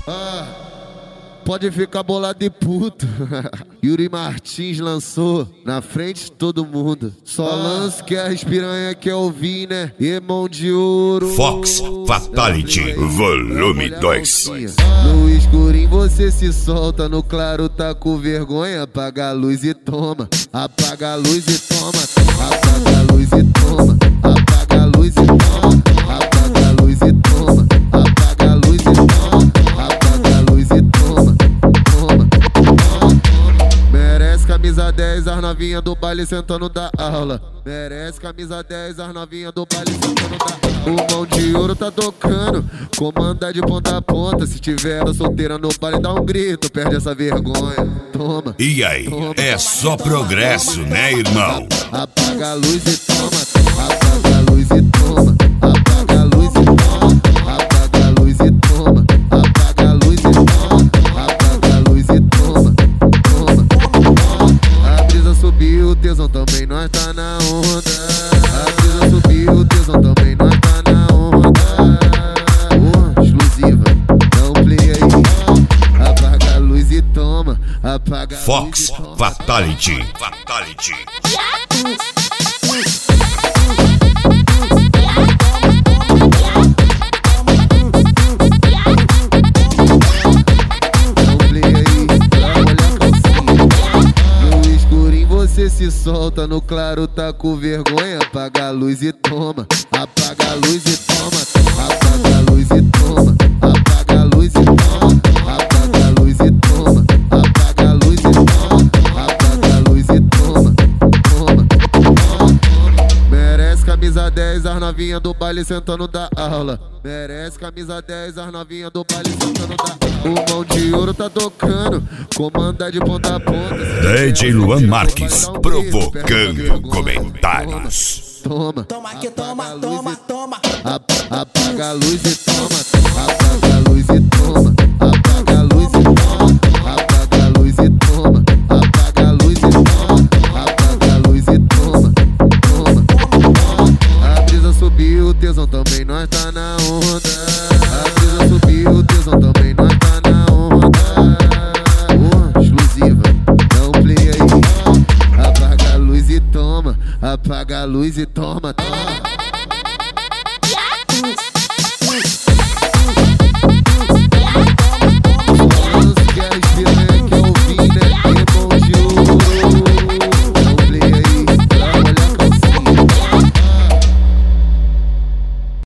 Pode ficar bolado e puto. Yuri Martins lançou na frente de todo mundo. Só lance que as piranha quer ouvir, né? E mão de ouro. Fox Fatality Volume 2. No escurinho você se solta, no claro tá com vergonha. Apaga a luz e toma. Apaga a luz e toma. Apaga a luz e toma. Apaga a luz e toma. Apaga a luz e toma. Apaga a luz e toma. Apaga a luz e toma. Merece camisa 10, as novinha do baile sentando da aula. Merece camisa 10, as novinha do baile sentando da aula. O mão de ouro tá tocando, comanda de ponta a ponta. Se tiver solteira no baile, dá um grito, perde essa vergonha. Toma. E aí, toma. É só progresso, né, irmão? Apaga a luz e toma. Apaga a luz e toma. Apaga a luz e toma. Apaga a luz e toma. Apaga a luz e toma. Apaga a luz e toma. A brisa subiu, o tesão também, nós tá na onda. A brisa subiu, o tesão também, nós tá na onda. Exclusiva, dá um play aí. Apaga a luz e toma. Apaga a Fox luz e toma. Fatality. Você se solta, no claro tá com vergonha. Apaga a luz e toma. Apaga a luz e toma. Apaga a luz e toma. Apaga a luz e toma. Apaga a luz e toma. Apaga a luz e toma. Apaga a luz e toma. Merece camisa 10, as novinha do baile sentando da aula. Merece camisa 10, as novinha do baile sentando da aula. O mão de ouro tá tocando, comanda de ponta a ponta. DJ Luan Marques, provocando comentários. Toma, toma que toma, toma, toma. Apaga a luz e toma. Apaga a luz e toma. Apaga a luz e toma. Apaga a luz e toma. Apaga a luz e toma. Apaga a luz e toma. A brisa subiu, o tesão também, nós tá na onda. A brisa subiu, o tesão também, nós tá na onda. Exclusiva, dá um play aí. Apaga a luz e toma. Apaga a luz e toma.